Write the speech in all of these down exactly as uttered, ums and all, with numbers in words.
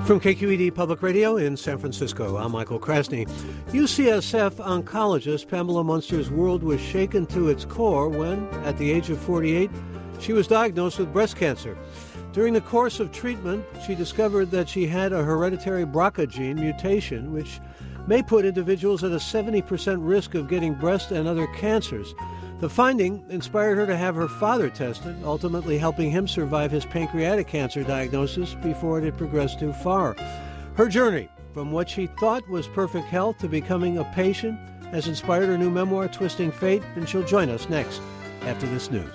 From K Q E D Public Radio in San Francisco, I'm Michael Krasny. U C S F oncologist Pamela Munster's world was shaken to its core when, at the age of forty-eight, she was diagnosed with breast cancer. During the course of treatment, she discovered that she had a hereditary B R C A gene mutation, which may put individuals at a seventy percent risk of getting breast and other cancers. The finding inspired her to have her father tested, ultimately helping him survive his pancreatic cancer diagnosis before it had progressed too far. Her journey from what she thought was perfect health to becoming a patient has inspired her new memoir, Twisting Fate, and she'll join us next after this news.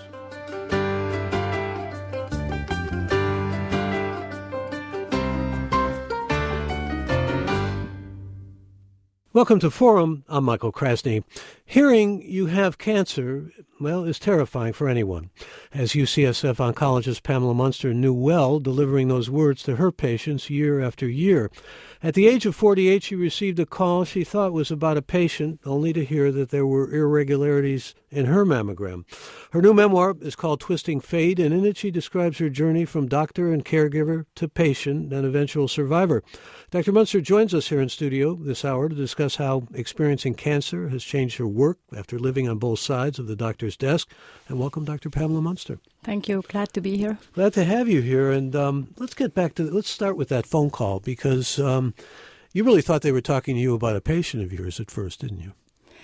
Welcome to Forum. I'm Michael Krasny. Hearing you have cancer, well, is terrifying for anyone. As U C S F oncologist Pamela Munster knew well, delivering those words to her patients year after year. At the age of forty-eight, she received a call she thought was about a patient, only to hear that there were irregularities in her mammogram. Her new memoir is called Twisting Fate, and in it she describes her journey from doctor and caregiver to patient and eventual survivor. Doctor Munster joins us here in studio this hour to discuss how experiencing cancer has changed her work after living on both sides of the doctor's desk. And welcome, Doctor Pamela Munster. Thank you. Glad to be here. Glad to have you here. And um, let's get back to, let's start with that phone call, because um, you really thought they were talking to you about a patient of yours at first, didn't you?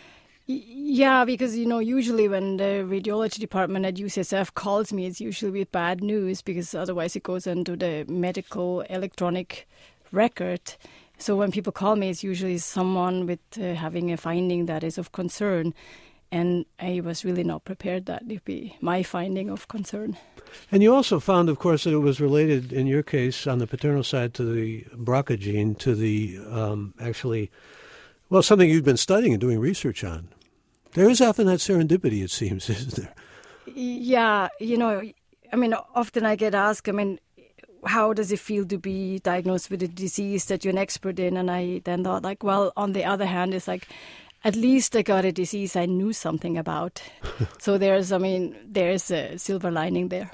Yeah, because, you know, usually when the radiology department at U C S F calls me, it's usually with bad news, because otherwise it goes into the medical electronic record. So when people call me, it's usually someone with uh, having a finding that is of concern. And I was really not prepared that it would be my finding of concern. And you also found, of course, that it was related, in your case, on the paternal side, to the B R C A gene, to the, um, actually, well, something you've been studying and doing research on. There is often that serendipity, it seems, isn't there? Yeah, you know, I mean, often I get asked, I mean, how does it feel to be diagnosed with a disease that you're an expert in? And I then thought, like, well, on the other hand, it's like, at least I got a disease I knew something about. So there's, I mean, there's a silver lining there.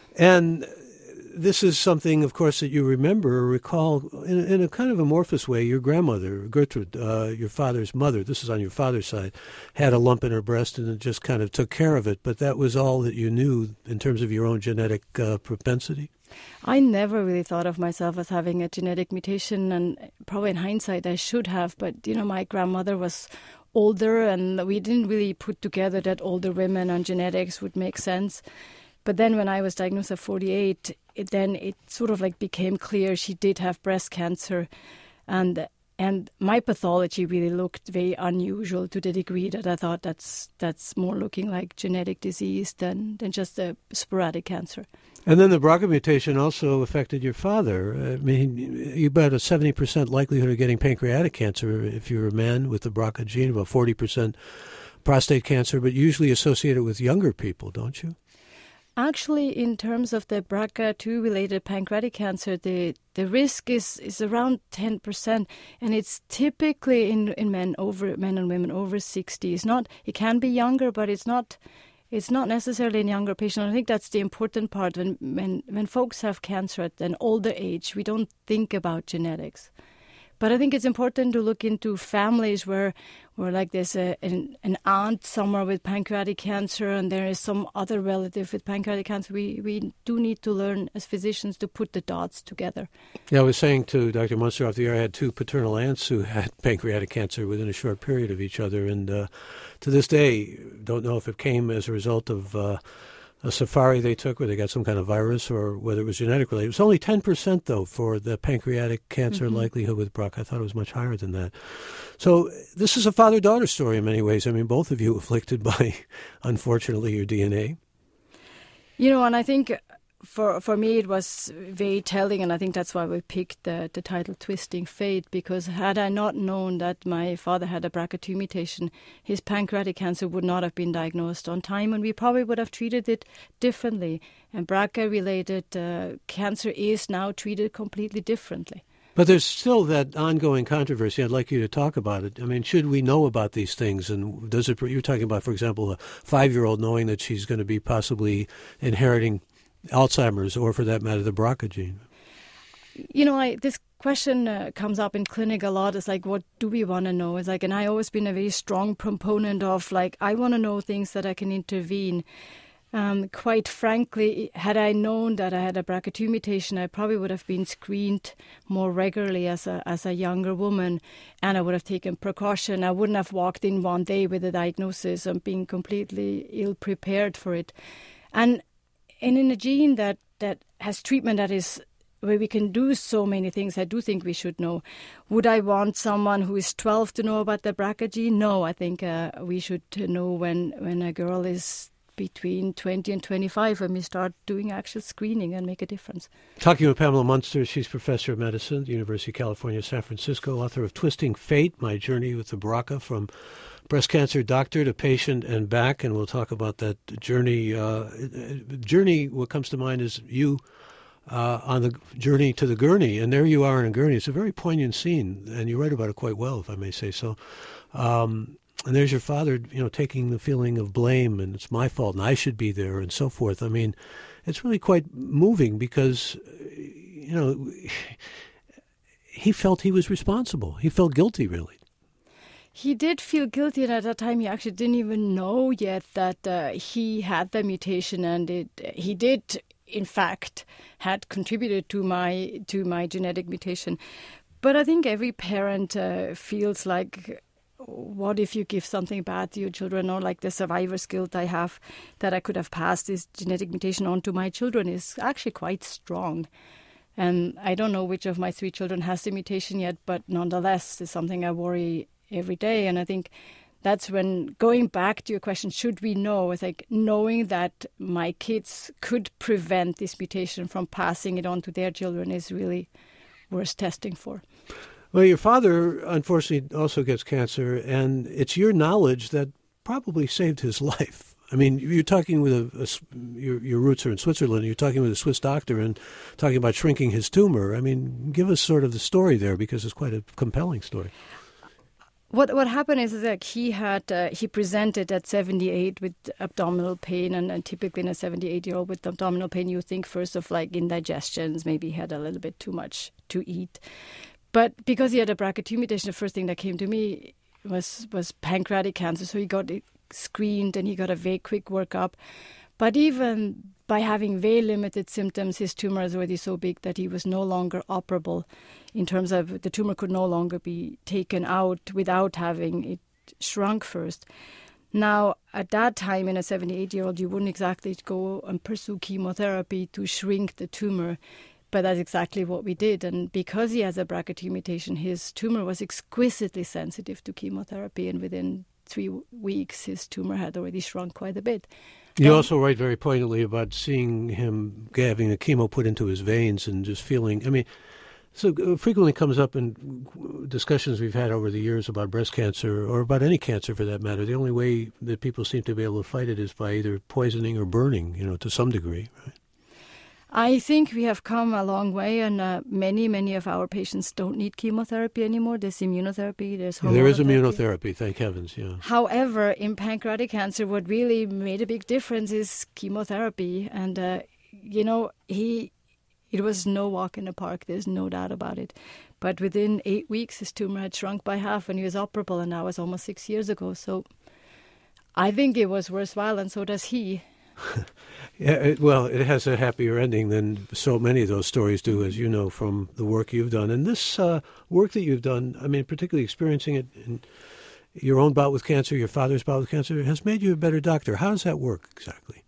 And this is something, of course, that you remember or recall in, in a kind of amorphous way. Your grandmother, Gertrude, uh, your father's mother, this is on your father's side, had a lump in her breast and it just kind of took care of it. But that was all that you knew in terms of your own genetic uh, propensity? I never really thought of myself as having a genetic mutation, and probably in hindsight I should have. But, you know, my grandmother was older and we didn't really put together that older women and genetics would make sense. But then when I was diagnosed at forty-eight, it, then it sort of like became clear she did have breast cancer. And and my pathology really looked very unusual to the degree that I thought that's that's more looking like genetic disease than, than just a sporadic cancer. And then the B R C A mutation also affected your father. I mean, you had a seventy percent likelihood of getting pancreatic cancer if you're a man with the B R C A gene, about forty percent prostate cancer, but usually associated with younger people, don't you? Actually, in terms of the B R C A two related pancreatic cancer, the, the risk is, is around ten percent, and it's typically in, in men over men and women over sixty. It's not, it can be younger, but it's not it's not necessarily in younger patients. I think that's the important part. When when when folks have cancer at an older age, we don't think about genetics. But I think it's important to look into families where, where like there's a, an, an aunt somewhere with pancreatic cancer and there is some other relative with pancreatic cancer. We we do need to learn as physicians to put the dots together. Yeah, I was saying to Doctor Munster off the air, I had two paternal aunts who had pancreatic cancer within a short period of each other. And uh, to this day, don't know if it came as a result of uh, a safari they took where they got some kind of virus or whether it was genetic related. It was only ten percent, though, for the pancreatic cancer mm-hmm. likelihood with B R C A. I thought it was much higher than that. So this is a father-daughter story in many ways. I mean, both of you afflicted by, unfortunately, your D N A. You know, and I think for for me it was very telling, and I think that's why we picked the, the title Twisting Fate, because had I not known that my father had a B R C A two mutation, his pancreatic cancer would not have been diagnosed on time, and we probably would have treated it differently. And B R C A-related uh, cancer is now treated completely differently. But there's still that ongoing controversy. I'd like you to talk about it. I mean, should we know about these things? And does it? You're talking about, for example, a five-year-old knowing that she's going to be possibly inheriting Alzheimer's, or for that matter, the B R C A gene. You know, I, this question uh, comes up in clinic a lot. Is like, what do we want to know? It's like, and I always been a very strong proponent of like, I want to know things that I can intervene. Um, quite frankly, had I known that I had a B R C A two mutation, I probably would have been screened more regularly as a as a younger woman, and I would have taken precaution. I wouldn't have walked in one day with a diagnosis and being completely ill prepared for it. And, and in a gene that, that has treatment that is where we can do so many things, I do think we should know. Would I want someone who is twelve to know about the B R C A gene? No, I think uh, we should know when, when a girl is between twenty and twenty-five when we start doing actual screening and make a difference. Talking with Pamela Munster, she's professor of medicine at the University of California, San Francisco, author of Twisting Fate, My Journey with the B R C A from breast cancer doctor to patient and back. And we'll talk about that journey. Uh, journey, what comes to mind is you uh, on the journey to the gurney. And there you are in a gurney. It's a very poignant scene. And you write about it quite well, if I may say so. Um, and there's your father, you know, taking the feeling of blame and it's my fault and I should be there and so forth. I mean, it's really quite moving because, you know, he felt he was responsible. He felt guilty, really. He did feel guilty, and at that time he actually didn't even know yet that uh, he had the mutation, and it he did, in fact, had contributed to my to my genetic mutation. But I think every parent uh, feels like, what if you give something bad to your children, or like the survivor's guilt I have that I could have passed this genetic mutation on to my children is actually quite strong. And I don't know which of my three children has the mutation yet, but nonetheless, it's something I worry every day. And I think that's when, going back to your question, should we know? It's like knowing that my kids could prevent this mutation from passing it on to their children is really worth testing for. Well, your father, unfortunately, also gets cancer, and it's your knowledge that probably saved his life. I mean, you're talking with a, a your, your roots are in Switzerland, you're talking with a Swiss doctor and talking about shrinking his tumor. I mean, give us sort of the story there, because it's quite a compelling story. What what happened is, is like he had uh, he presented at seventy-eight with abdominal pain, and, and typically in a seventy-eight-year-old with abdominal pain, you think first of like indigestions, maybe he had a little bit too much to eat. But because he had a B R C A two mutation, the first thing that came to me was was pancreatic cancer. So he got it screened and he got a very quick workup. But even by having very limited symptoms, his tumor is already so big that he was no longer operable, in terms of the tumor could no longer be taken out without having it shrunk first. Now, at that time, in a seventy-eight-year-old, you wouldn't exactly go and pursue chemotherapy to shrink the tumor, but that's exactly what we did. And because he has a B R C A two mutation, his tumor was exquisitely sensitive to chemotherapy, and within three weeks, his tumor had already shrunk quite a bit. You also write very poignantly about seeing him having a chemo put into his veins and just feeling, I mean, so frequently comes up in discussions we've had over the years about breast cancer, or about any cancer for that matter. The only way that people seem to be able to fight it is by either poisoning or burning, you know, to some degree, right? I think we have come a long way, and uh, many, many of our patients don't need chemotherapy anymore. There's immunotherapy, there's hormonal There is therapy. immunotherapy, thank heavens, yeah. However, in pancreatic cancer, what really made a big difference is chemotherapy. And, uh, you know, he it was no walk in the park, there's no doubt about it. But within eight weeks, his tumor had shrunk by half and he was operable, and that was almost six years ago. So I think it was worthwhile, and so does he. Yeah, it, well, it has a happier ending than so many of those stories do, as you know, from the work you've done. And this uh, work that you've done, I mean, particularly experiencing it in your own bout with cancer, your father's bout with cancer, has made you a better doctor. How does that work exactly?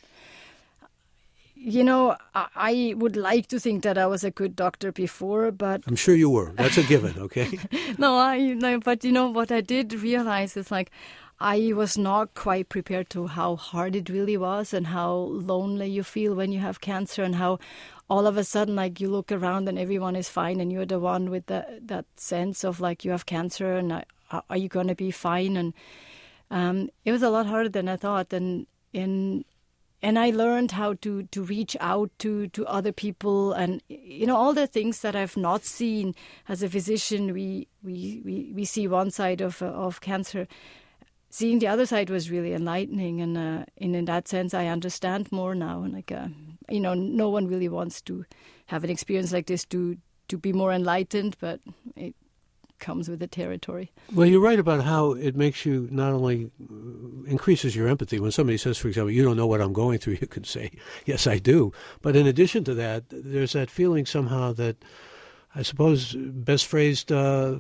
You know, I would like to think that I was a good doctor before, but... I'm sure you were. That's a given, okay? no, I no, but you know, what I did realize is like, I was not quite prepared to how hard it really was, and how lonely you feel when you have cancer, and how all of a sudden, like, you look around and everyone is fine, and you're the one with the, that sense of like, you have cancer, and uh, are you going to be fine? And um, it was a lot harder than I thought, and in and I learned how to, to reach out to, to other people, and you know, all the things that I've not seen as a physician. We we we, we see one side of uh, of cancer. Seeing the other side was really enlightening, and, uh, and in that sense, I understand more now. And like, uh, you know, no one really wants to have an experience like this to to be more enlightened, but it comes with the territory. Well, you're right about how it makes you not only increases your empathy. When somebody says, for example, you don't know what I'm going through, you can say, yes, I do. But in addition to that, there's that feeling somehow that, I suppose, best phrased, uh,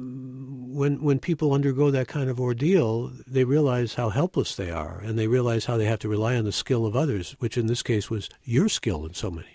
when when people undergo that kind of ordeal, they realize how helpless they are, and they realize how they have to rely on the skill of others, which in this case was your skill in so many.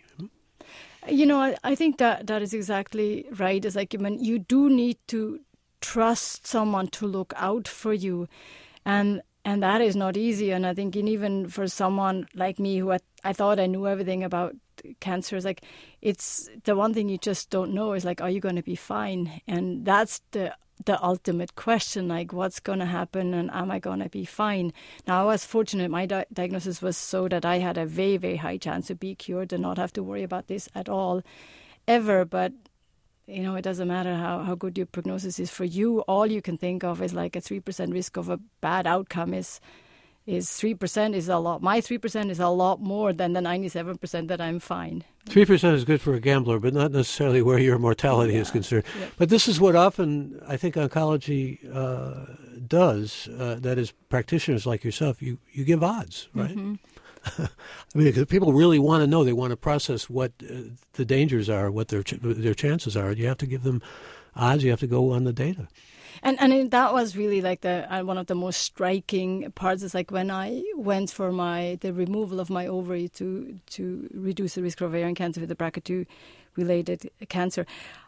You know, I, I think that that is exactly right. It's like, I mean, you do need to trust someone to look out for you, and and that is not easy. And I think even for someone like me, who I, I thought I knew everything about cancer, is like, it's the one thing you just don't know is like, are you going to be fine? And that's the the ultimate question, like, what's going to happen, and am I going to be fine? Now, I was fortunate. My di- diagnosis was so that I had a very, very high chance to be cured and not have to worry about this at all, ever. But, you know, it doesn't matter how, how good your prognosis is for you. All you can think of is like a three percent risk of a bad outcome is is three percent is a lot. My three percent is a lot more than the ninety-seven percent that I'm fine. three percent is good for a gambler, but not necessarily where your mortality yeah. is concerned. Yeah. But this is what often, I think, oncology uh, does, uh, that is, practitioners like yourself, you, you give odds, right? Mm-hmm. I mean, because people really want to know, they want to process what uh, the dangers are, what their ch- their chances are. You have to give them odds, you have to go on the data. And and that was really like the uh, one of the most striking parts. Is like when I went for my the removal of my ovary to to reduce the risk of ovarian cancer with the B R C A two related cancer.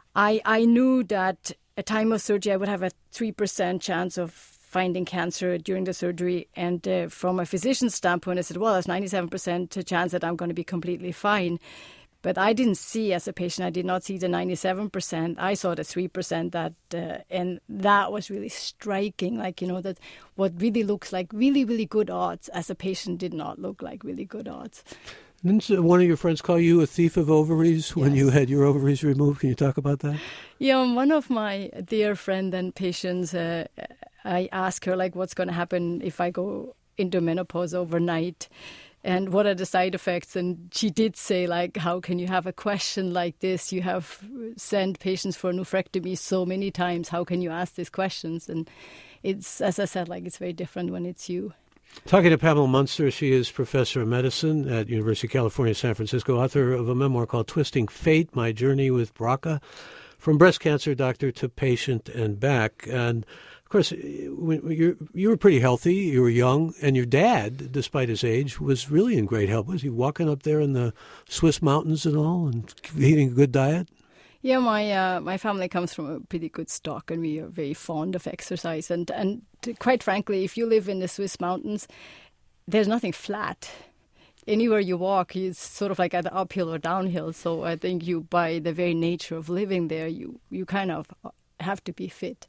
I I knew that at time of surgery I would have a three percent chance of finding cancer during the surgery. And uh, from a physician's standpoint, I said, well, there's ninety-seven percent chance that I'm going to be completely fine. But I didn't see, as a patient, I did not see the ninety-seven percent. I saw the three percent, that, uh, and that was really striking. Like, you know, that what really looks like really, really good odds as a patient did not look like really good odds. Didn't one of your friends call you a thief of ovaries when yes. you had your ovaries removed? Can you talk about that? Yeah, one of my dear friend and patients, uh, I asked her, like, what's going to happen if I go into menopause overnight? And what are the side effects? And she did say, like, how can you have a question like this? You have sent patients for nephrectomy so many times. How can you ask these questions? And it's, as I said, like, it's very different when it's you. Talking to Pamela Munster, she is professor of medicine at University of California, San Francisco, author of a memoir called Twisting Fate, My Journey with B R C A, From Breast Cancer Doctor to Patient and Back. And of course, you you were pretty healthy, you were young, and your dad, despite his age, was really in great health. Was he walking up there in the Swiss mountains and all and eating a good diet? Yeah, my uh, my family comes from a pretty good stock, and we are very fond of exercise. And, and to, quite frankly, if you live in the Swiss mountains, there's nothing flat. Anywhere you walk, it's sort of like either uphill or downhill. So I think you, by the very nature of living there, you, you kind of have to be fit.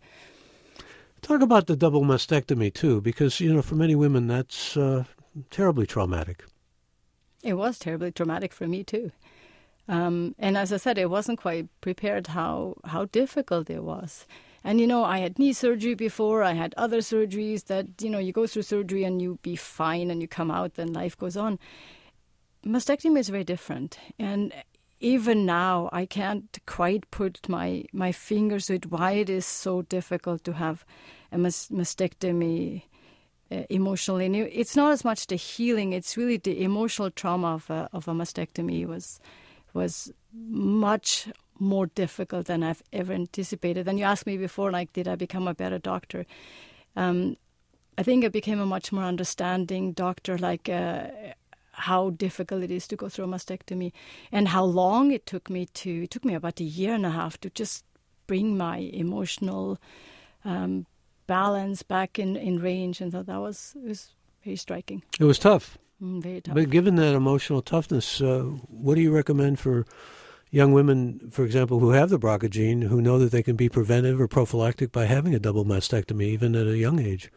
Talk about the double mastectomy, too, because, you know, for many women, that's uh, terribly traumatic. It was terribly traumatic for me, too. Um, and as I said, I wasn't quite prepared how, how difficult it was. And, you know, I had knee surgery before. I had other surgeries that, you know, you go through surgery and you be fine and you come out and life goes on. Mastectomy is very different. And even now, I can't quite put my, my fingers to it, why it is so difficult to have a mas- mastectomy uh, emotionally. And it's not as much the healing, it's really the emotional trauma of a, of a mastectomy was was much more difficult than I've ever anticipated. And you asked me before, like, did I become a better doctor? Um, I think I became a much more understanding doctor, like, uh, how difficult it is to go through a mastectomy and how long it took me to, it took me about a year and a half to just bring my emotional um, balance back in, in range. And so that was, it was very striking. It was tough. Mm, very tough. But given that emotional toughness, uh, what do you recommend for young women, for example, who have the B R C A gene, who know that they can be preventive or prophylactic by having a double mastectomy, even at a young age?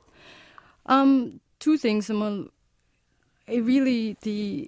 Um, two things. Well, it really, the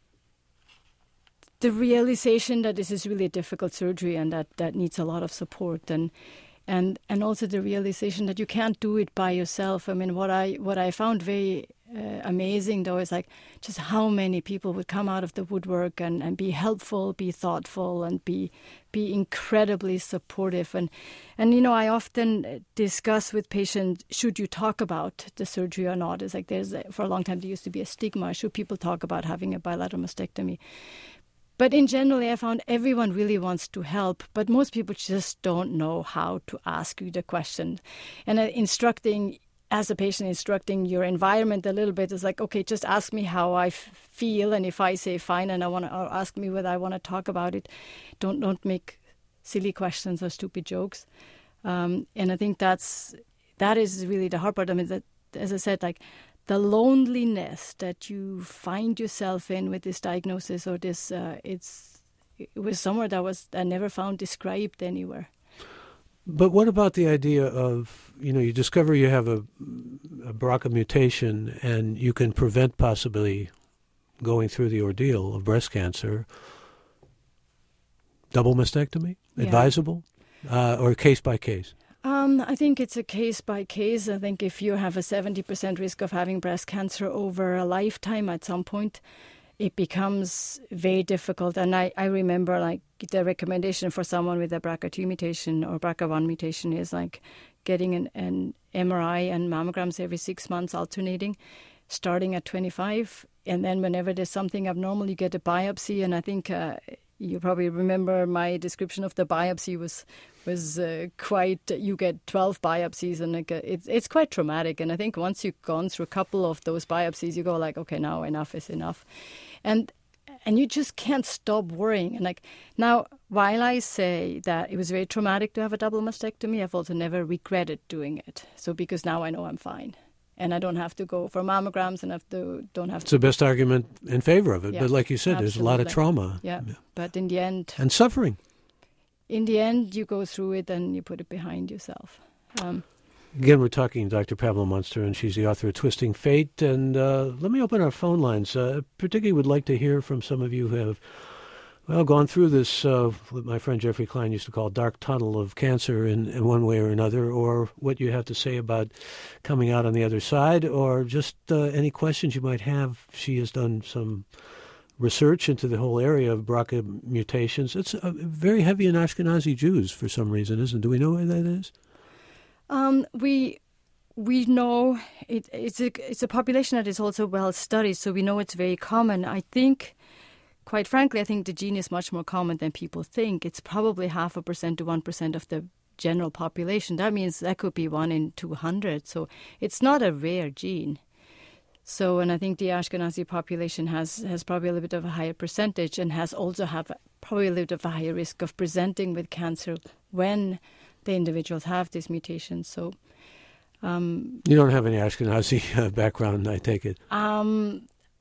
the realization that this is really a difficult surgery and that, that needs a lot of support, and and and also the realization that you can't do it by yourself. I mean, what I what I found very uh, amazing, though, is like just how many people would come out of the woodwork and, and be helpful, be thoughtful, and be be incredibly supportive. And, and you know, I often discuss with patients, should you talk about the surgery or not? It's like there's, a, for a long time, there used to be a stigma. Should people talk about having a bilateral mastectomy? But in general, I found everyone really wants to help, but most people just don't know how to ask you the question. And uh, instructing, as a patient, instructing your environment a little bit is like, okay, just ask me how I f- feel, and if I say fine, and I want to, or ask me whether I want to talk about it. Don't don't make silly questions or stupid jokes. Um, and I think that's that is really the hard part. I mean, that, as I said, like, the loneliness that you find yourself in with this diagnosis or this, uh, it's it was somewhere that was I never found described anywhere. But what about the idea of, you know, you discover you have a, a B R C A mutation and you can prevent possibly going through the ordeal of breast cancer? Double mastectomy? Yeah. Advisable? Uh, or case by case? Um, I think it's a case by case. I think if you have a seventy percent risk of having breast cancer over a lifetime, at some point it becomes very difficult. And I, I remember, like, the recommendation for someone with a B R C A two mutation or B R C A one mutation is like getting an, an M R I and mammograms every six months alternating, starting at twenty-five. And then whenever there's something abnormal, you get a biopsy. And I think uh, you probably remember my description of the biopsy was was uh, quite, you get twelve biopsies, and like, uh, it's it's quite traumatic. And I think once you've gone through a couple of those biopsies, you go like, okay, now enough is enough. And and you just can't stop worrying. And like, now, while I say that it was very traumatic to have a double mastectomy, I've also never regretted doing it. So because now I know I'm fine. And I don't have to go for mammograms, and have to don't have It's to. the best argument in favor of it. Yeah, but like you said, absolutely. there's a lot of trauma. Yeah, but in the end... And suffering. In the end, you go through it and you put it behind yourself. Um, Again, we're talking to Doctor Pamela Munster, and she's the author of Twisting Fate. And uh, let me open our phone lines. Uh, particularly would like to hear from some of you who have, well, gone through this, uh, what my friend Jeffrey Klein used to call dark tunnel of cancer in, in one way or another, or what you have to say about coming out on the other side, or just uh, any questions you might have. She has done some research into the whole area of B R C A mutations. It's uh, very heavy in Ashkenazi Jews for some reason, isn't it? Do we know why that is? Um, we we know it, it's a it's a population that is also well studied, so we know it's very common. I think, quite frankly, I think the gene is much more common than people think. It's probably half a percent to one percent of the general population. That means that could be one in two hundred. So it's not a rare gene. So, and I think the Ashkenazi population has, has probably a little bit of a higher percentage, and has also have probably a little bit of a higher risk of presenting with cancer when the individuals have this mutation. So, um, you don't have any Ashkenazi uh, background, I take it. Um,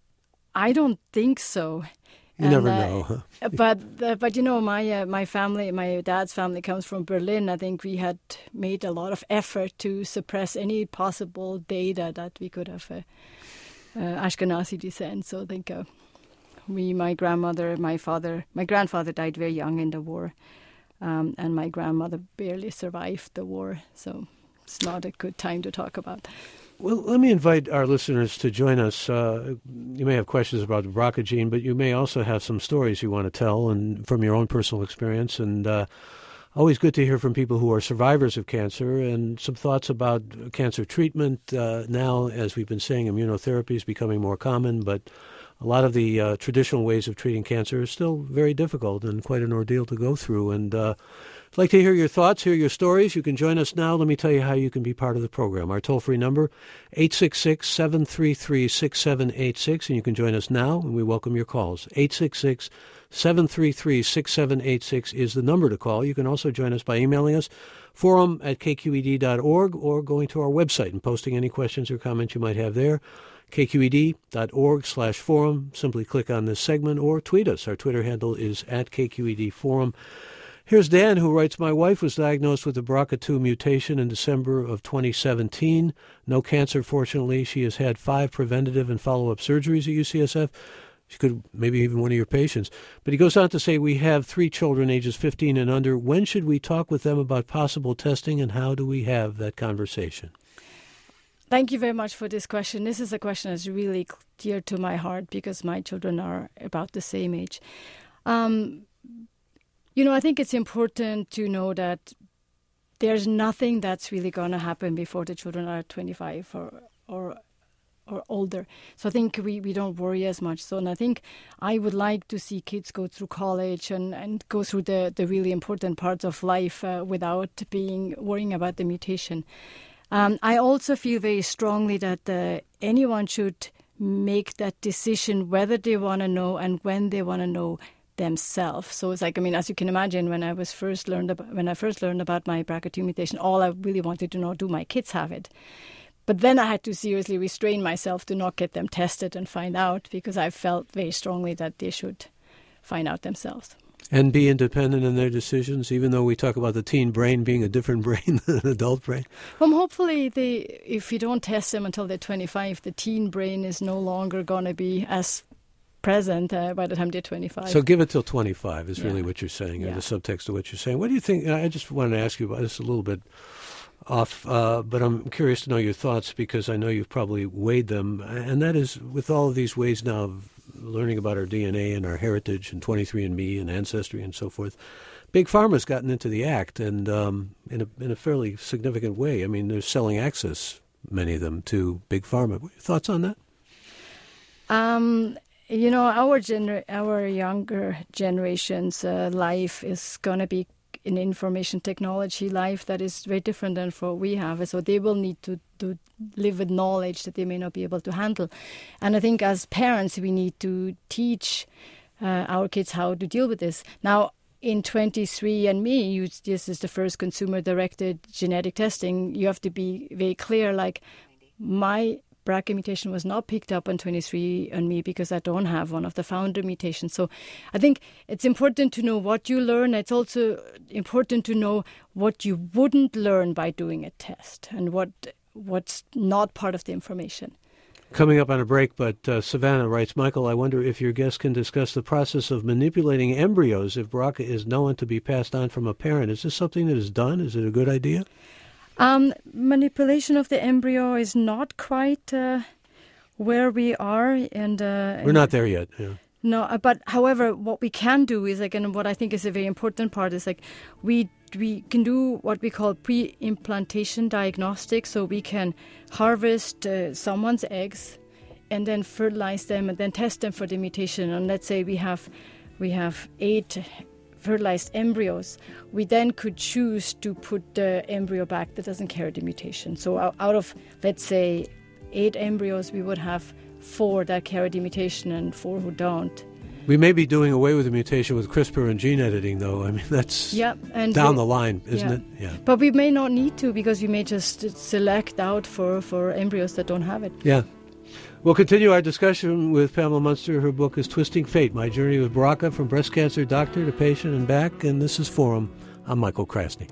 I don't think so. You and, never uh, know. Huh? But uh, but you know, my uh, my family, my dad's family comes from Berlin. I think we had made a lot of effort to suppress any possible data that we could have uh, uh, Ashkenazi descent. So I think uh, we, my grandmother, my father, my grandfather died very young in the war, um, and my grandmother barely survived the war. So it's not a good time to talk about. Well, let me invite our listeners to join us. Uh, you may have questions about the B R C A gene, but you may also have some stories you want to tell, and from your own personal experience. And uh, always good to hear from people who are survivors of cancer, and some thoughts about cancer treatment. Uh, now, as we've been saying, immunotherapy is becoming more common, but a lot of the uh, traditional ways of treating cancer is still very difficult and quite an ordeal to go through. And uh, I'd like to hear your thoughts, hear your stories. You can join us now. Let me tell you how you can be part of the program. Our toll-free number, eight six six, seven three three, six seven eight six, and you can join us now, and we welcome your calls. eight six six, seven three three, six seven eight six is the number to call. You can also join us by emailing us, forum at k q e d dot org, or going to our website and posting any questions or comments you might have there. k q e d dot org slash forum. Simply click on this segment or tweet us. Our Twitter handle is at K Q E D Forum. Here's Dan, who writes, my wife was diagnosed with a B R C A two mutation in December of twenty seventeen. No cancer, fortunately. She has had five preventative and follow-up surgeries at U C S F. She could, maybe even one of your patients. But he goes on to say, we have three children ages fifteen and under. When should we talk with them about possible testing, and how do we have that conversation? Thank you very much for this question. This is a question that's really dear to my heart because my children are about the same age. Um, you know, I think it's important to know that there's nothing that's really going to happen before the children are twenty-five or or or older. So I think we, we don't worry as much. So, and I think I would like to see kids go through college and, and go through the, the really important parts of life uh, without being worrying about the mutation. Um, I also feel very strongly that uh, anyone should make that decision whether they want to know and when they want to know themselves. So it's like, I mean, as you can imagine, when I was first learned about, when I first learned about my B R C A two mutation, all I really wanted to know, do my kids have it? But then I had to seriously restrain myself to not get them tested and find out, because I felt very strongly that they should find out themselves. And be independent in their decisions, even though we talk about the teen brain being a different brain than an adult brain? Well, hopefully, they, if you don't test them until they're twenty-five, the teen brain is no longer going to be as present uh, by the time they're twenty-five. So give it till twenty-five is yeah. really what you're saying, yeah. or the subtext of what you're saying. What do you think? I just wanted to ask you about this a little bit off, uh, but I'm curious to know your thoughts, because I know you've probably weighed them, and that is, with all of these ways now of learning about our D N A and our heritage and twenty-three and me and Ancestry and so forth, Big Pharma's gotten into the act, and um, in, a, in a fairly significant way. I mean, they're selling access, many of them, to Big Pharma. What are your thoughts on that? Um, you know, our gener- our younger generation's uh, life is going to be an information technology life that is very different than what we have. So they will need to, to live with knowledge that they may not be able to handle. And I think as parents, we need to teach uh, our kids how to deal with this. Now, in twenty-three and me, you, this is the first consumer-directed genetic testing. You have to be very clear, like, my B R C A mutation was not picked up on twenty-three and me because I don't have one of the founder mutations. So I think it's important to know what you learn. It's also important to know what you wouldn't learn by doing a test and what what's not part of the information. Coming up on a break, but uh, Savannah writes, Michael, I wonder if your guest can discuss the process of manipulating embryos if B R C A is known to be passed on from a parent. Is this something that is done? Is it a good idea? Um, manipulation of the embryo is not quite uh, where we are, and uh, we're not there yet. Yeah. No, uh, but however, what we can do is like, and what I think is a very important part is like, we we can do what we call pre-implantation diagnostics. So we can harvest uh, someone's eggs, and then fertilize them, and then test them for the mutation. And let's say we have we have eight fertilized embryos, we then could choose to put the embryo back that doesn't carry the mutation. So out of, let's say, eight embryos, we would have four that carry the mutation and four who don't. We may be doing away with the mutation with CRISPR and gene editing, though. I mean, that's yep, and down we, the line, isn't yeah. it? Yeah. But we may not need to, because we may just select out for, for embryos that don't have it. Yeah. We'll continue our discussion with Pamela Munster. Her book is Twisting Fate, My Journey with B R C A, from breast cancer doctor to patient and back. And this is Forum. I'm Michael Krasny.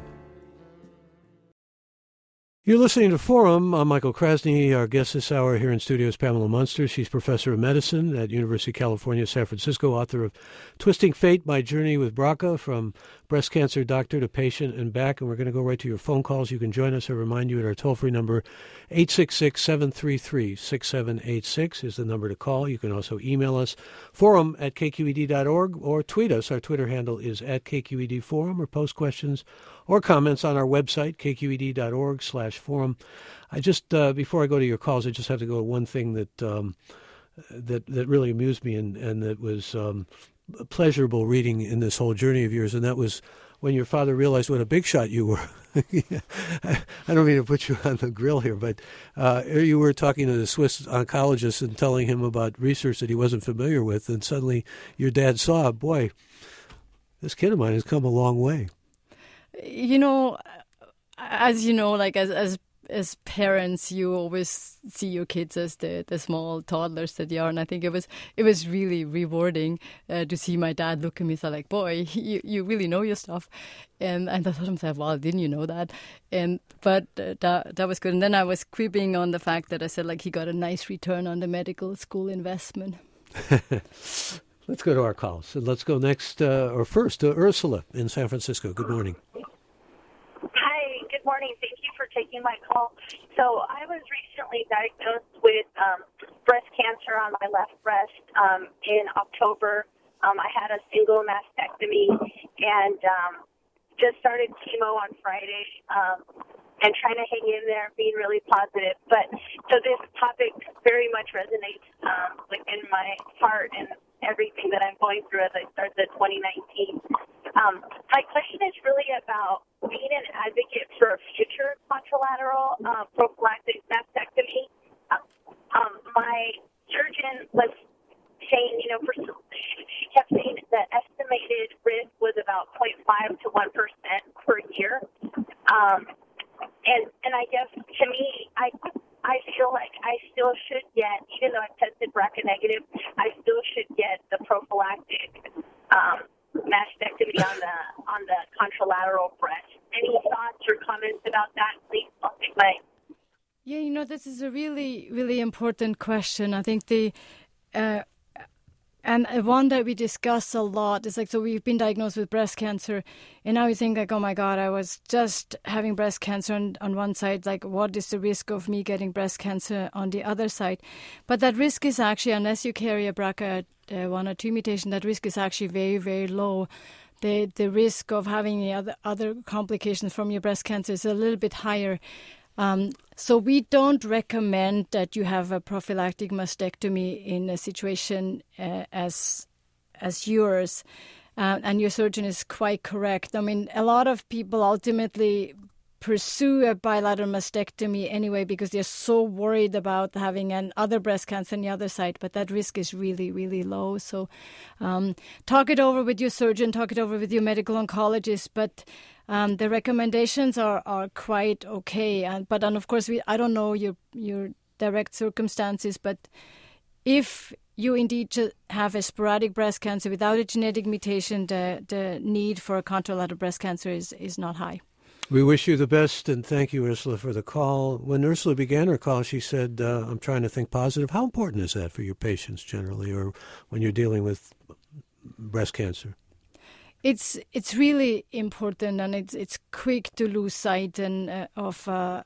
You're listening to Forum. I'm Michael Krasny. Our guest this hour here in studio is Pamela Munster. She's professor of medicine at University of California, San Francisco, author of Twisting Fate, My Journey with B R C A, from breast cancer doctor to patient and back. And we're going to go right to your phone calls. You can join us. I remind you at our toll-free number, eight six six, seven three three, six seven eight six is the number to call. You can also email us, forum at k q e d dot org, or tweet us. Our Twitter handle is at K Q E D Forum, or post questions or comments on our website, k q e d dot org slash forum. I just, uh, before I go to your calls, I just have to go to one thing that um, that that really amused me and, and that was um, pleasurable reading in this whole journey of yours, and that was when your father realized what a big shot you were. I don't mean to put you on the grill here, but uh, you were talking to the Swiss oncologist and telling him about research that he wasn't familiar with, and suddenly your dad saw, boy, this kid of mine has come a long way. You know, as you know, like as as as parents, you always see your kids as the, the small toddlers that they are, and I think it was it was really rewarding uh, to see my dad look at me so like, boy, you, you really know your stuff, and and I thought to myself, well, didn't you know that? And but uh, that that was good. And then I was quibbling on the fact that I said like he got a nice return on the medical school investment. Let's go to our calls. And let's go next, uh, or first, to Ursula in San Francisco. Good morning. Hi, good good morning. Thank you for taking my call. So I was recently diagnosed with um, breast cancer on my left breast um, in October. Um, I had a single mastectomy and um, just started chemo on Friday um, and trying to hang in there, being really positive. But so this topic very much resonates um, within my heart and everything that I'm going through as I start the twenty nineteen. Um, my question is really about being an advocate for a future contralateral uh, prophylactic mastectomy. Uh, um, my surgeon was saying, you know, for, she kept saying the estimated risk was about zero point five to one percent per year. Um, and and I guess to me, I I feel like I still should get, even though I tested B R C A negative, I still should get the prophylactic um, mastectomy on the on the contralateral breast. Any thoughts or comments about that, please? I'll take my. Yeah, you know, this is a really, really important question. I think the. Uh, And one that we discuss a lot is like, so we've been diagnosed with breast cancer, and now we think like, oh my God, I was just having breast cancer on, on one side. Like, what is the risk of me getting breast cancer on the other side? But that risk is actually, unless you carry a B R C A uh, one or two mutation, that risk is actually very, very low. The the risk of having the other, other complications from your breast cancer is a little bit higher. Um, so we don't recommend that you have a prophylactic mastectomy in a situation uh, as as yours, uh, and your surgeon is quite correct. I mean, a lot of people ultimately pursue a bilateral mastectomy anyway because they're so worried about having an other breast cancer on the other side, but that risk is really, really low. So um, talk it over with your surgeon, talk it over with your medical oncologist, but Um, the recommendations are, are quite okay, and but and of course we I don't know your your direct circumstances, but if you indeed have a sporadic breast cancer without a genetic mutation, the the need for a contralateral breast cancer is, is not high. We wish you the best, and thank you, Ursula, for the call. When Ursula began her call, she said, uh, I'm trying to think positive. How important is that for your patients generally, or when you're dealing with breast cancer? It's it's really important, and it's it's quick to lose sight and uh, of uh,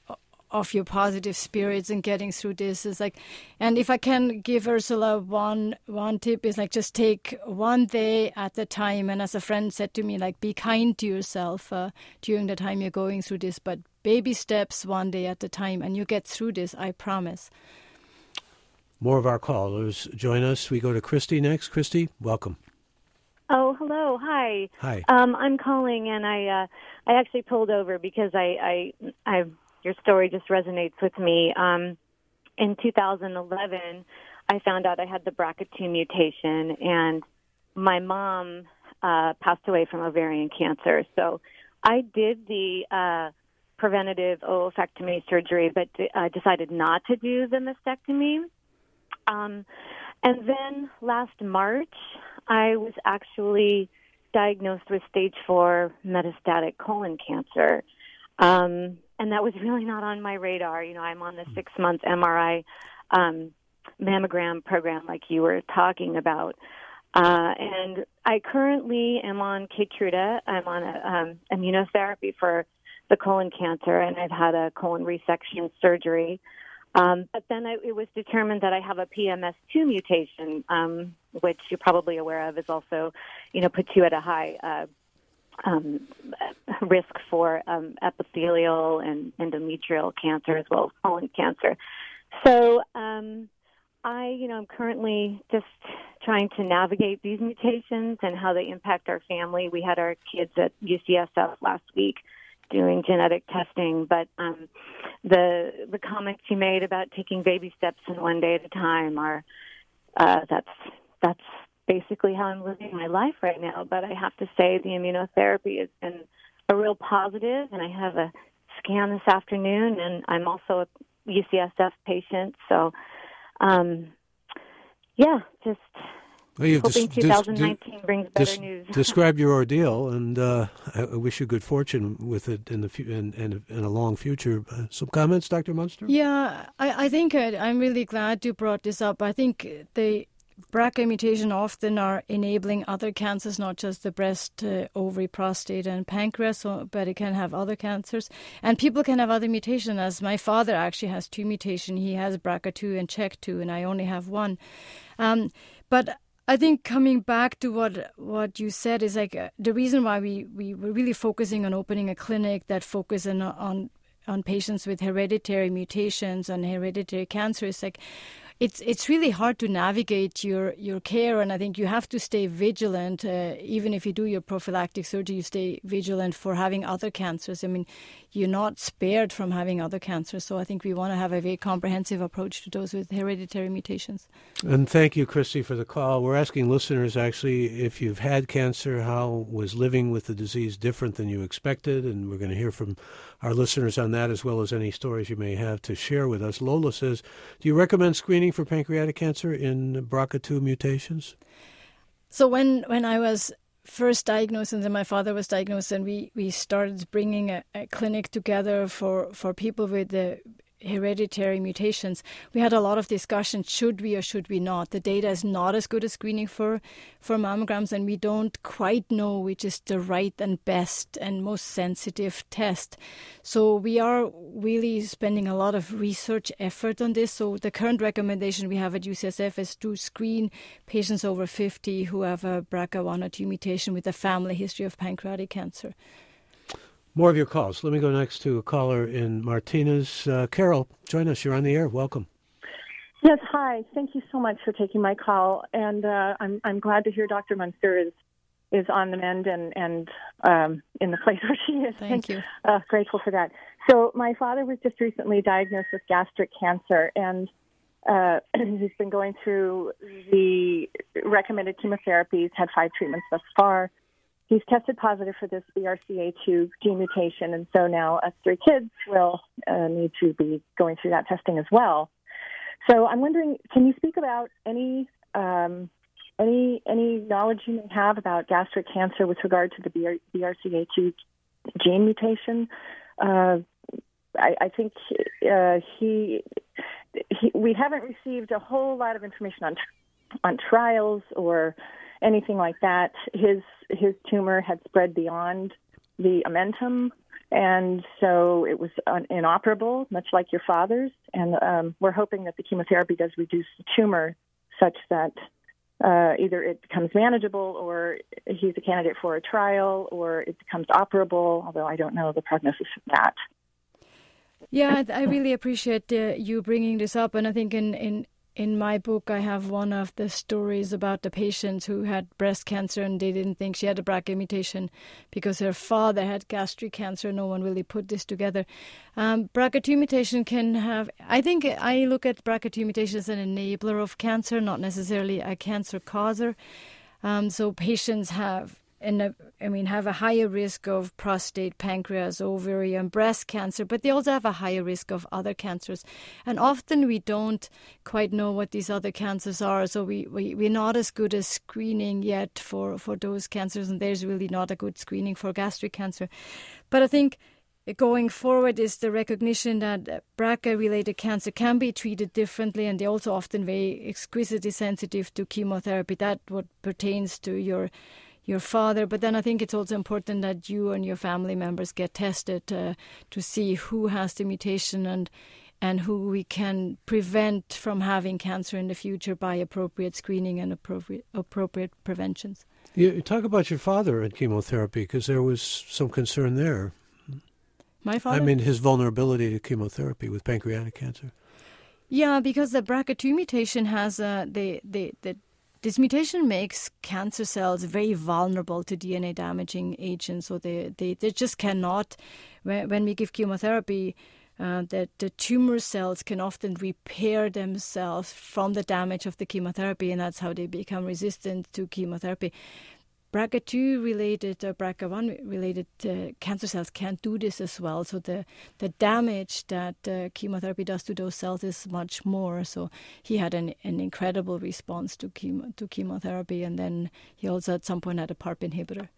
of your positive spirits and getting through this. Is like, and if I can give Ursula one one tip, is like just take one day at a time. And as a friend said to me, like be kind to yourself uh, during the time you're going through this. But baby steps, one day at a time, and you get through this. I promise. More of our callers join us. We go to Christy next. Christy, welcome. Oh, hello. Hi. Hi. Um, I'm calling, and I uh, I actually pulled over because I, I, I your story just resonates with me. Um, in two thousand eleven, I found out I had the B R C A two mutation, and my mom uh, passed away from ovarian cancer. So I did the uh, preventative oophorectomy surgery, but uh, decided not to do the mastectomy. Um, and then last March, I was actually diagnosed with stage four metastatic colon cancer. Um, and that was really not on my radar. You know, I'm on the six-month M R I um, mammogram program like you were talking about. Uh, and I currently am on Keytruda. I'm on a, um, immunotherapy for the colon cancer, and I've had a colon resection surgery. Um, but then I, it was determined that I have a P M S two mutation, um, which you're probably aware of is also, you know, puts you at a high uh, um, risk for um, epithelial and endometrial cancer as well as colon cancer. So um, I, you know, I'm currently just trying to navigate these mutations and how they impact our family. We had our kids at U C S F last week doing genetic testing, but um, the the comments you made about taking baby steps and one day at a time are uh, that's that's basically how I'm living my life right now. But I have to say the immunotherapy has been a real positive, and I have a scan this afternoon, and I'm also a U C S F patient. So, um, yeah, just well, you've hoping dis- twenty nineteen dis- brings better dis- news. Describe your ordeal, and uh, I wish you good fortune with it in the fu- in, in, in a long future. Uh, some comments, Doctor Munster? Yeah, I, I think I, I'm really glad you brought this up. I think the B R C A mutation often are enabling other cancers, not just the breast, uh, ovary, prostate, and pancreas, so, but it can have other cancers. And people can have other mutations, as my father actually has two mutations. He has B R C A two and C H E K two, and I only have one. Um, but I think coming back to what what you said is like uh, the reason why we, we were really focusing on opening a clinic that focuses on, on on patients with hereditary mutations and hereditary cancer is like it's it's really hard to navigate your, your care, and I think you have to stay vigilant. Uh, even if you do your prophylactic surgery, you stay vigilant for having other cancers. I mean, you're not spared from having other cancers. So I think we want to have a very comprehensive approach to those with hereditary mutations. And thank you, Christy, for the call. We're asking listeners, actually, if you've had cancer, how was living with the disease different than you expected? And we're going to hear from our listeners on that, as well as any stories you may have to share with us. Lola says, do you recommend screening for pancreatic cancer in B R C A two mutations? So when, when I was first diagnosed and then my father was diagnosed, and we, we started bringing a, a clinic together for, for people with the hereditary mutations, we had a lot of discussion, should we or should we not? The data is not as good as screening for, for mammograms, and we don't quite know which is the right and best and most sensitive test. So we are really spending a lot of research effort on this. So the current recommendation we have at U C S F is to screen patients over fifty who have a B R C A one or two mutation with a family history of pancreatic cancer. More of your calls. Let me go next to a caller in Martinez. Uh, Carol, join us. You're on the air. Welcome. Yes, hi. Thank you so much for taking my call. And uh, I'm I'm glad to hear Doctor Munster is is on the mend and, and um, in the place where she is. Thank you. Uh, grateful for that. So my father was just recently diagnosed with gastric cancer, and uh, he's been going through the recommended chemotherapies, had five treatments thus far. He's tested positive for this B R C A two gene mutation, and so now us three kids will uh, need to be going through that testing as well. So I'm wondering, can you speak about any um, any any knowledge you may have about gastric cancer with regard to the B R C A two gene mutation? Uh, I, I think uh, he, he we haven't received a whole lot of information on on trials or anything like that. His his tumor had spread beyond the omentum, and so it was un- inoperable, much like your father's. And um, we're hoping that the chemotherapy does reduce the tumor such that uh, either it becomes manageable, or he's a candidate for a trial, or it becomes operable, although I don't know the prognosis of that. Yeah, I, I really appreciate uh, you bringing this up, and I think in, in In my book, I have one of the stories about the patient who had breast cancer, and they didn't think she had a B R C A mutation because her father had gastric cancer. No one really put this together. Um, B R C A two mutation can have, I think I look at B R C A two mutation as an enabler of cancer, not necessarily a cancer causer. Um, so patients have, and I mean, have a higher risk of prostate, pancreas, ovary, and breast cancer, but they also have a higher risk of other cancers. And often we don't quite know what these other cancers are, so we, we, we're not as good as screening yet for, for those cancers, and there's really not a good screening for gastric cancer. But I think going forward is the recognition that B R C A-related cancer can be treated differently, and they're also often very exquisitely sensitive to chemotherapy. That what pertains to your your father. But then I think it's also important that you and your family members get tested uh, to see who has the mutation and and who we can prevent from having cancer in the future by appropriate screening and appropriate appropriate preventions. You talk about your father and chemotherapy, because there was some concern there. My father? I mean, his vulnerability to chemotherapy with pancreatic cancer. Yeah, because the B R C A two mutation has uh, the, the, the This mutation makes cancer cells very vulnerable to D N A-damaging agents, so they, they, they just cannot, when, when we give chemotherapy, uh, the, the tumor cells can often repair themselves from the damage of the chemotherapy, and that's how they become resistant to chemotherapy. B R C A two related or B R C A one related uh, cancer cells can't do this as well. So the, the damage that uh, chemotherapy does to those cells is much more. So he had an, an incredible response to chemo, to chemotherapy, and then he also at some point had a PARP inhibitor.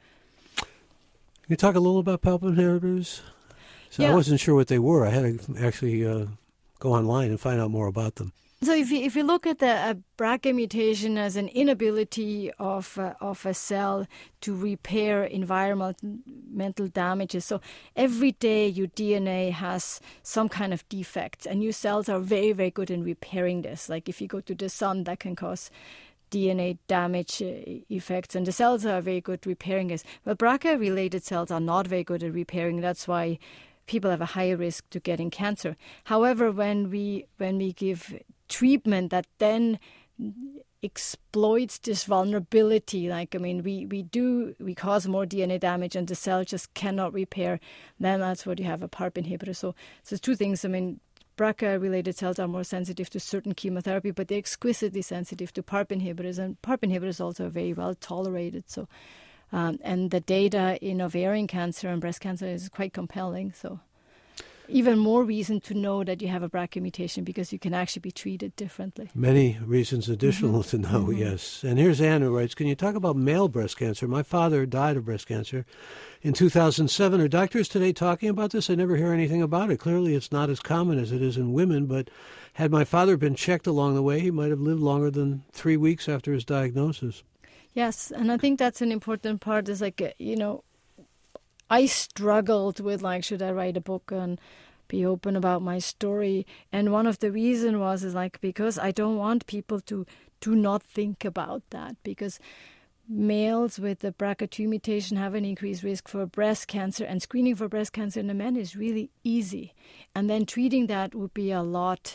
Can you talk a little about PARP inhibitors? So yeah. I wasn't sure what they were. I had to actually uh, go online and find out more about them. So if you if you look at the uh, B R C A mutation as an inability of uh, of a cell to repair environmental damages, so every day your D N A has some kind of defects, and your cells are very very good in repairing this. Like if you go to the sun, that can cause D N A damage uh, effects, and the cells are very good repairing this. But B R C A-related cells are not very good at repairing. That's why people have a higher risk to getting cancer. However, when we when we give treatment that then exploits this vulnerability, like I mean, we, we do we cause more D N A damage, and the cell just cannot repair. Then that's what you have a PARP inhibitor. So, so two things. I mean, B R C A-related cells are more sensitive to certain chemotherapy, but they're exquisitely sensitive to PARP inhibitors, and PARP inhibitors also are very well tolerated. So, um, and the data in ovarian cancer and breast cancer is quite compelling. So, even more reason to know that you have a B R C A mutation, because you can actually be treated differently. Many reasons additional mm-hmm. to know, mm-hmm. yes. And here's Anne who writes, can you talk about male breast cancer? My father died of breast cancer in two thousand seven. Are doctors today talking about this? I never hear anything about it. Clearly it's not as common as it is in women, but had my father been checked along the way, he might have lived longer than three weeks after his diagnosis. Yes, and I think that's an important part, is like, you know, I struggled with, like, should I write a book and be open about my story? And one of the reasons was, is like, because I don't want people to do not think about that, because males with the B R C A two mutation have an increased risk for breast cancer, and screening for breast cancer in the men is really easy. And then treating that would be a lot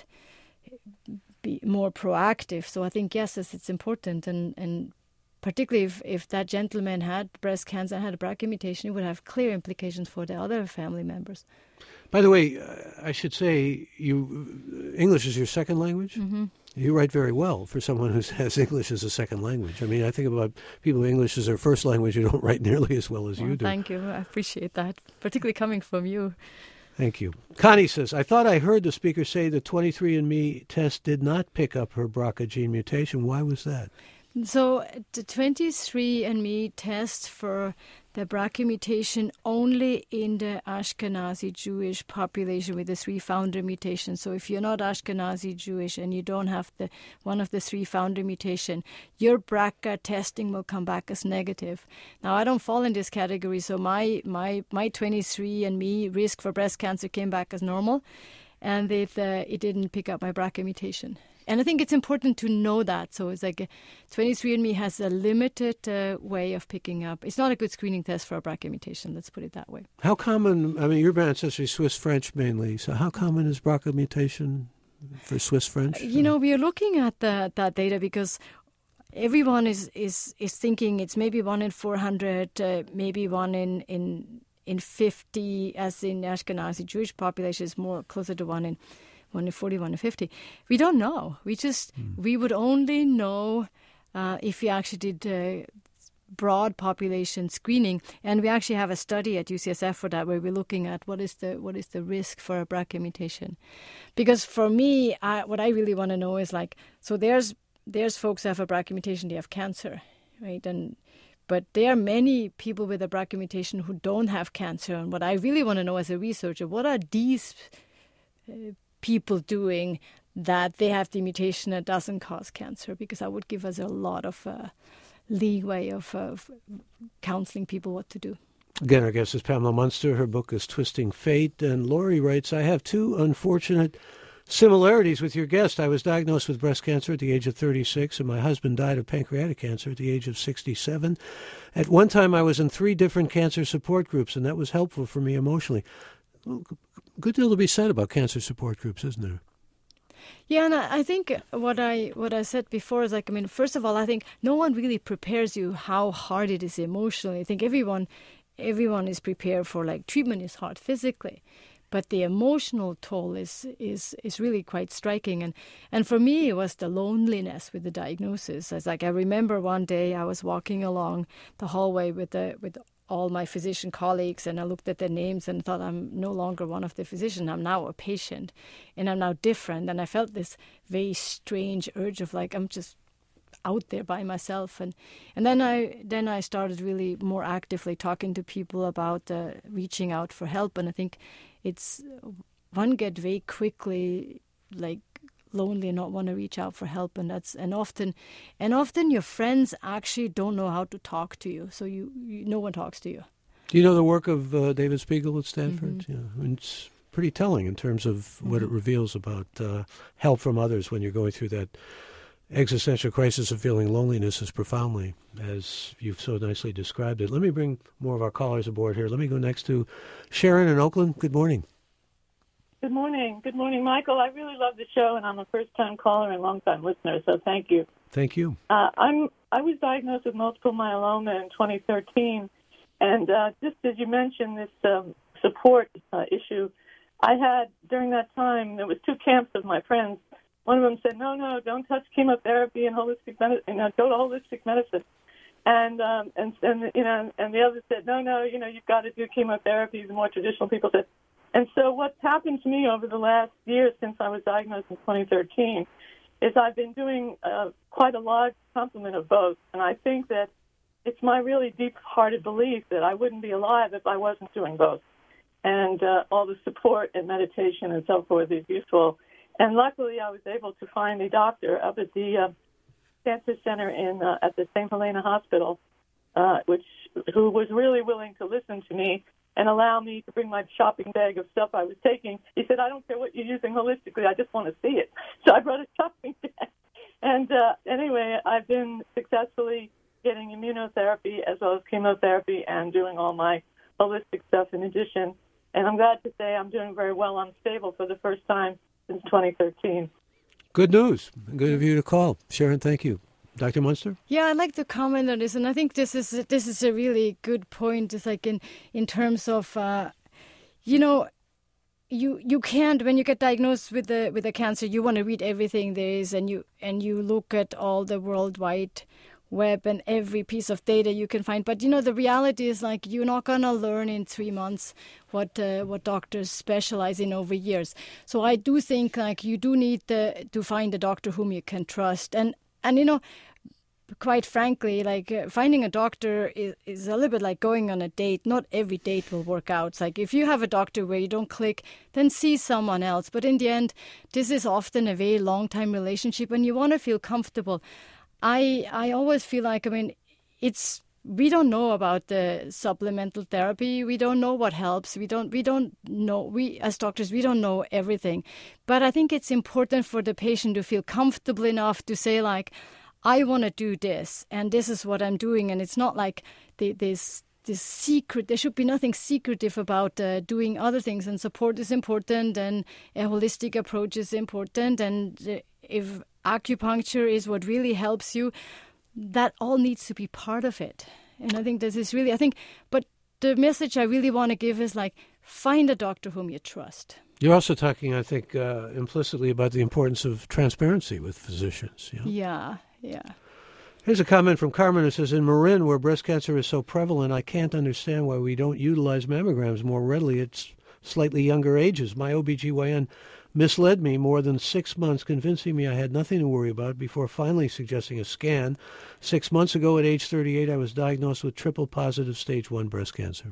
be more proactive. So I think, yes, it's important, and, and particularly if, if that gentleman had breast cancer and had a B R C A mutation, it would have clear implications for the other family members. By the way, I should say, you English is your second language? Mm-hmm. You write very well for someone who has English as a second language. I mean, I think about people who English is their first language who don't write nearly as well as well, you do. Thank you. I appreciate that, particularly coming from you. Thank you. Connie says, I thought I heard the speaker say the twenty-three and me test did not pick up her B R C A gene mutation. Why was that? So the twenty-three and me test for the B R C A mutation only in the Ashkenazi Jewish population with the three founder mutations. So if you're not Ashkenazi Jewish and you don't have the one of the three founder mutation, your B R C A testing will come back as negative. Now, I don't fall in this category, so my my my twenty-three and me risk for breast cancer came back as normal, and it uh, it didn't pick up my B R C A mutation. And I think it's important to know that. So it's like twenty-three and me has a limited uh, way of picking up. It's not a good screening test for a B R C A mutation, let's put it that way. How common, I mean, your ancestry is Swiss-French mainly, so how common is B R C A mutation for Swiss-French? You know, we are looking at the, that data because everyone is, is, is thinking it's maybe one in four hundred, uh, maybe one in, in, in fifty, as in Ashkenazi Jewish population is more closer to one in one in forty, one in fifty. We don't know. We just, mm. we would only know uh, if we actually did uh, broad population screening. And we actually have a study at U C S F for that, where we're looking at what is the what is the risk for a B R C A mutation. Because for me, I, what I really want to know is like, so there's there's folks who have a B R C A mutation, they have cancer, right? And but there are many people with a B R C A mutation who don't have cancer. And what I really want to know as a researcher, what are these uh, people doing that they have the mutation that doesn't cause cancer? Because that would give us a lot of uh, leeway of, of counseling people what to do. Again, our guest is Pamela Munster. Her book is Twisting Fate. And Lori writes, I have two unfortunate similarities with your guest. I was diagnosed with breast cancer at the age of thirty-six, and my husband died of pancreatic cancer at the age of sixty-seven. At one time, I was in three different cancer support groups, and that was helpful for me emotionally. Well, good deal to be said about cancer support groups, isn't there? Yeah, and I think what I what I said before is like, I mean, first of all, I think no one really prepares you how hard it is emotionally. I think everyone everyone is prepared for, like, treatment is hard physically, but the emotional toll is is is really quite striking. And and for me, it was the loneliness with the diagnosis. It's like, I remember one day I was walking along the hallway with the with all my physician colleagues, and I looked at their names and thought, I'm no longer one of the physicians. I'm now a patient, and I'm now different. And I felt this very strange urge of, like, I'm just out there by myself. And and then I then I started really more actively talking to people about uh, reaching out for help. And I think it's one get very quickly, like, lonely and not want to reach out for help, and that's and often, and often your friends actually don't know how to talk to you, so you, you no one talks to you. Do you know the work of uh, David Spiegel at Stanford? Mm-hmm. Yeah, I mean, it's pretty telling in terms of mm-hmm. what it reveals about uh, help from others when you're going through that existential crisis of feeling loneliness as profoundly as you've so nicely described it. Let me bring more of our callers aboard here. Let me go next to Sharon in Oakland. Good morning. Good morning. Good morning, Michael. I really love the show, and I'm a first-time caller and long-time listener, so thank you. Thank you. Uh, I'm, I was diagnosed with multiple myeloma in twenty thirteen, and uh, just as you mentioned, this um, support uh, issue, I had, during that time, there was two camps of my friends. One of them said, no, no, don't touch chemotherapy and holistic medicine, you know, go to holistic medicine. And, um, and, and, you know, and the other said, no, no, you know, you've got to do chemotherapy. The more traditional people said. And so what's happened to me over the last year since I was diagnosed in twenty thirteen is I've been doing uh, quite a large complement of both. And I think that it's my really deep-hearted belief that I wouldn't be alive if I wasn't doing both. And uh, all the support and meditation and so forth is useful. And luckily, I was able to find a doctor up at the uh, cancer center in uh, at the Saint Helena Hospital, uh, which who was really willing to listen to me and allow me to bring my shopping bag of stuff I was taking. He said, "I don't care what you're using holistically. I just want to see it." So I brought a shopping bag. And uh, anyway, I've been successfully getting immunotherapy as well as chemotherapy and doing all my holistic stuff in addition. And I'm glad to say I'm doing very well. I'm stable for the first time since twenty thirteen. Good news. Good of you to call. Sharon, thank you. Doctor Munster? Yeah, I'd like to comment on this, and I think this is this is a really good point. It's like in, in terms of, uh, you know, you you can't, when you get diagnosed with the with a cancer, you want to read everything there is, and you and you look at all the worldwide web and every piece of data you can find. But, you know, the reality is, like, you're not going to learn in three months what uh, what doctors specialize in over years. So I do think, like, you do need to, to find a doctor whom you can trust. And, and you know, quite frankly, like, uh, finding a doctor is, is a little bit like going on a date. Not every date will work out. It's like, if you have a doctor where you don't click, then see someone else. But in the end, this is often a very long-time relationship, and you want to feel comfortable. I I always feel like, I mean, it's we don't know about the supplemental therapy. We don't know what helps. We don't we don't know we as doctors we don't know everything. But I think it's important for the patient to feel comfortable enough to say, like, I want to do this, and this is what I'm doing. And it's not like the, this this secret. There should be nothing secretive about uh, doing other things. And support is important, and a holistic approach is important. And uh, if acupuncture is what really helps you, that all needs to be part of it. And I think this is really, I think, but the message I really want to give is, like, find a doctor whom you trust. You're also talking, I think, uh, implicitly about the importance of transparency with physicians. You know? Yeah, yeah. Here's a comment from Carmen who says, in Marin, where breast cancer is so prevalent, I can't understand why we don't utilize mammograms more readily at slightly younger ages. My O B G Y N misled me more than six months, convincing me I had nothing to worry about before finally suggesting a scan. Six months ago, at age thirty-eight, I was diagnosed with triple positive stage one breast cancer.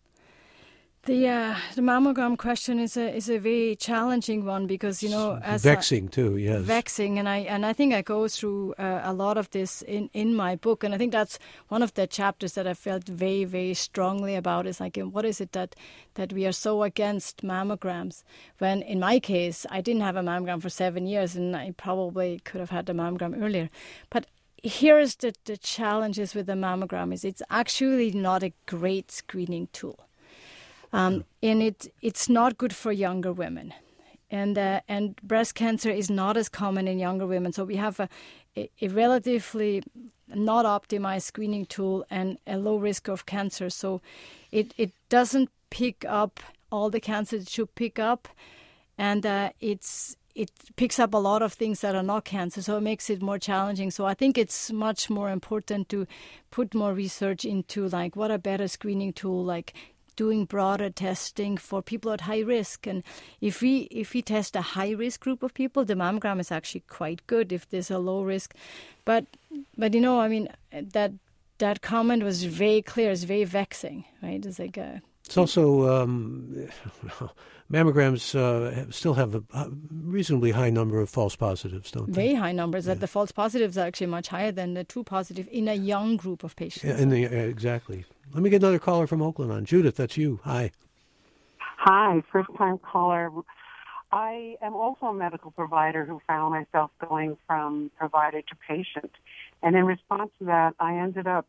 The uh, the mammogram question is a is a very challenging one because, you know, as vexing too, yes, vexing, and I and I think I go through uh, a lot of this in, in my book, and I think that's one of the chapters that I felt very very strongly about. Is like, what is it that that we are so against mammograms? When in my case, I didn't have a mammogram for seven years, and I probably could have had the mammogram earlier, but. Here's the, the challenges with the mammogram is it's actually not a great screening tool. Um, and it it's not good for younger women. And uh, and breast cancer is not as common in younger women. So we have a, a, a relatively not optimized screening tool and a low risk of cancer. So it, it doesn't pick up all the cancer it should pick up. And uh, it's it picks up a lot of things that are not cancer, so it makes it more challenging. So I think it's much more important to put more research into, like, what a better screening tool, like doing broader testing for people at high risk. And if we if we test a high risk group of people, the mammogram is actually quite good if there's a low risk. But but you know, I mean, that that comment was very clear. It's very vexing, right? It's like, uh, It's also, um, mammograms uh, still have a reasonably high number of false positives, don't they? Very high numbers. Yeah. That the false positives are actually much higher than the true positive in a young group of patients. Yeah, in the, uh, exactly. Let me get another caller from Oakland on. Judith, that's you. Hi. Hi, first-time caller. I am also a medical provider who found myself going from provider to patient. And in response to that, I ended up,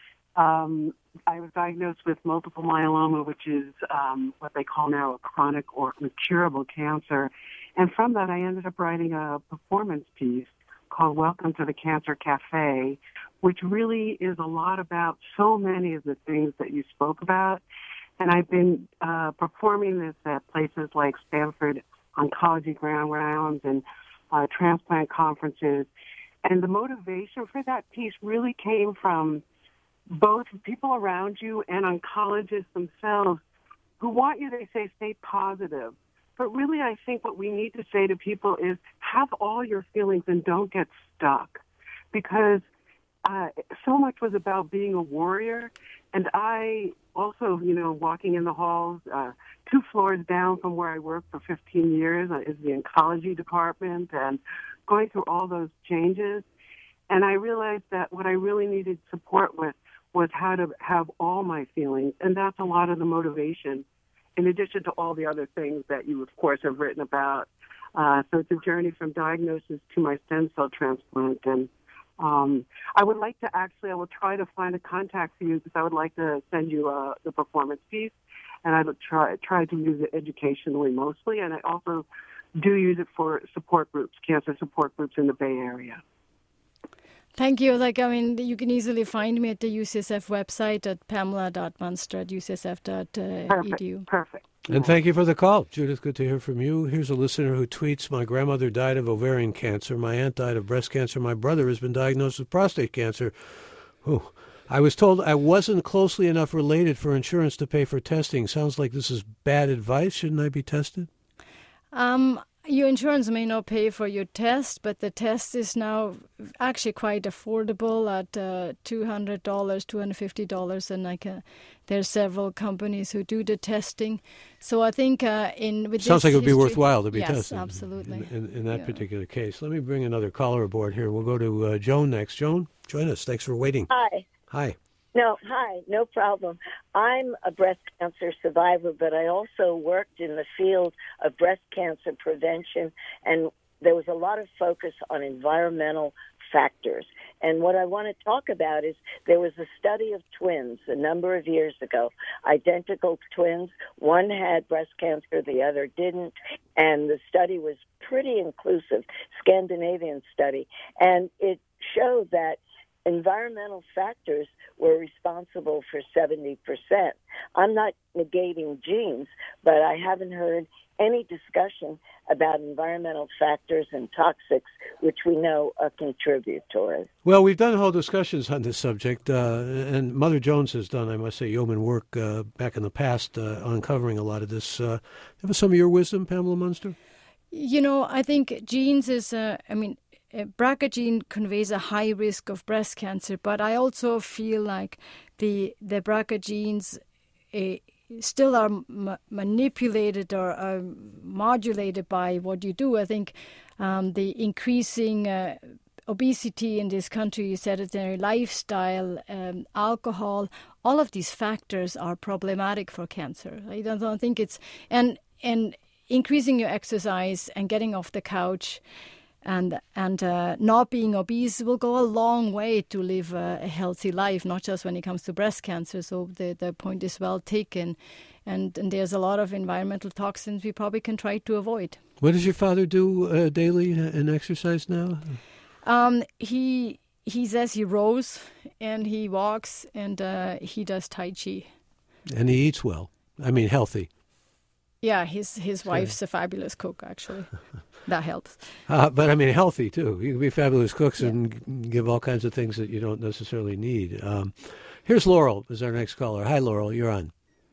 um, I was diagnosed with multiple myeloma, which is um, what they call now a chronic or incurable cancer. And from that, I ended up writing a performance piece called Welcome to the Cancer Cafe, which really is a lot about so many of the things that you spoke about. And I've been uh, performing this at places like Stanford Oncology Ground Rounds and uh, transplant conferences. And the motivation for that piece really came from both people around you and oncologists themselves who want you, they say, stay positive. But really, I think what we need to say to people is have all your feelings and don't get stuck. Because uh, so much was about being a warrior. And I also, you know, walking in the halls, uh, two floors down from where I worked for fifteen years uh, is the oncology department, and going through all those changes. And I realized that what I really needed support with was how to have all my feelings. And that's a lot of the motivation, in addition to all the other things that you, of course, have written about. Uh, so it's a journey from diagnosis to my stem cell transplant. And Um, I would like to actually, I will try to find a contact for you because I would like to send you uh, the performance piece, and I would try try to use it educationally mostly, and I also do use it for support groups, cancer support groups in the Bay Area. Thank you. Like, I mean, you can easily find me at the U C S F website at pamela dot munster at u c s f dot e d u. Perfect. Perfect. And thank you for the call. Judith, good to hear from you. Here's a listener who tweets, my grandmother died of ovarian cancer. My aunt died of breast cancer. My brother has been diagnosed with prostate cancer. Whew. I was told I wasn't closely enough related for insurance to pay for testing. Sounds like this is bad advice. Shouldn't I be tested? Um, your insurance may not pay for your test, but the test is now actually quite affordable at uh, two hundred dollars, two hundred fifty dollars, and like uh, there are several companies who do the testing. So I think uh, in with sounds this like it would be history, worthwhile to be yes, tested. Absolutely. In, in, in that yeah. particular case, let me bring another caller aboard here. We'll go to uh, Joan next. Joan, join us. Thanks for waiting. Hi. Hi. No, hi, no problem. I'm a breast cancer survivor, but I also worked in the field of breast cancer prevention, and there was a lot of focus on environmental factors. And what I want to talk about is there was a study of twins a number of years ago, identical twins. One had breast cancer, the other didn't, and the study was pretty inclusive, Scandinavian study, and it showed that environmental factors were responsible for seventy percent. I'm not negating genes, but I haven't heard any discussion about environmental factors and toxics, which we know are contributory. Well, we've done whole discussions on this subject, uh, and Mother Jones has done, I must say, yeoman work uh, back in the past uh, uncovering a lot of this. Uh, have some of your wisdom, Pamela Munster? You know, I think genes is, uh, I mean, a B R C A gene conveys a high risk of breast cancer, but I also feel like the the B R C A genes uh, still are ma- manipulated or are modulated by what you do. I think um, the increasing uh, obesity in this country, sedentary lifestyle, um, alcohol, all of these factors are problematic for cancer. I don't, don't think it's and and increasing your exercise and getting off the couch and and uh, not being obese will go a long way to live a, a healthy life, not just when it comes to breast cancer. So the, the point is well taken. And, and there's a lot of environmental toxins we probably can try to avoid. What does your father do uh, daily in exercise now? Um, he he says he rows and he walks and uh, he does Tai Chi. And he eats well. I mean, healthy. Yeah, his his wife's a fabulous cook, actually. That helps. Uh, but, I mean, healthy, too. You can be fabulous cooks yeah. and give all kinds of things that you don't necessarily need. Um, here's Laurel is our next caller. Hi, Laurel. You're on.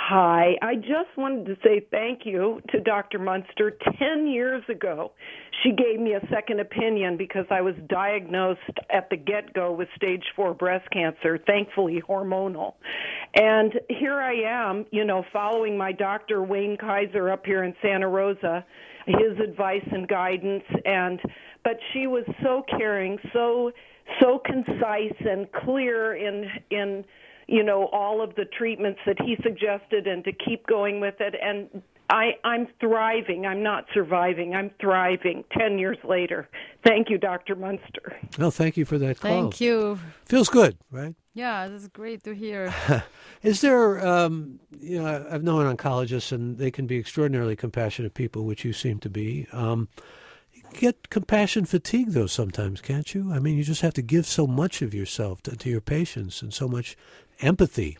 Hi. I just wanted to say thank you to Doctor Munster. Ten years ago, she gave me a second opinion because I was diagnosed at the get-go with stage four breast cancer, thankfully hormonal. And here I am, you know, following my doctor, Wayne Kaiser, up here in Santa Rosa, his advice and guidance. And but she was so caring, so so concise and clear in in you know, all of the treatments that he suggested and to keep going with it. And I, I'm thriving. I'm not surviving. I'm thriving ten years later. Thank you, Doctor Munster. Well, thank you for that call. Thank you. Feels good, right? Yeah, that's great to hear. Is there, um, you know, I've known oncologists, and they can be extraordinarily compassionate people, which you seem to be. Um, you get compassion fatigue, though, sometimes, can't you? I mean, you just have to give so much of yourself to, to your patients and so much empathy.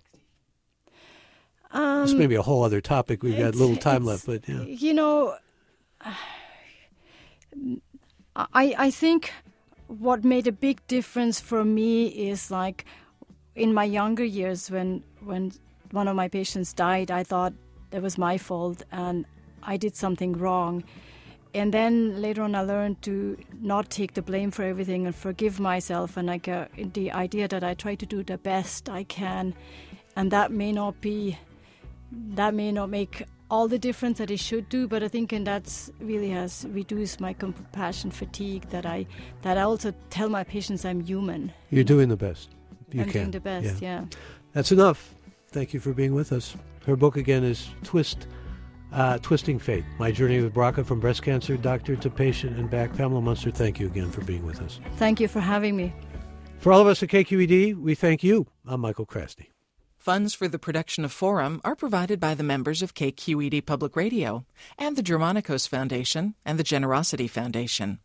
Um, this may be a whole other topic. We've got little time left, but yeah. You know, I I think what made a big difference for me is like in my younger years when when one of my patients died, I thought that was my fault and I did something wrong. And then later on, I learned to not take the blame for everything and forgive myself. And like uh, the idea that I try to do the best I can, and that may not be, that may not make all the difference that it should do. But I think, and that's really has reduced my compassion fatigue. That I, that I also tell my patients I'm human. You're doing the best you I'm can. doing the best. Yeah. yeah. That's enough. Thank you for being with us. Her book again is Twist. Uh, Twisting Fate, My Journey with B R C A from Breast Cancer, Doctor to Patient and Back. Pamela Munster, thank you again for being with us. Thank you for having me. For all of us at K Q E D, we thank you. I'm Michael Krasny. Funds for the production of Forum are provided by the members of K Q E D Public Radio and the Germanicos Foundation and the Generosity Foundation.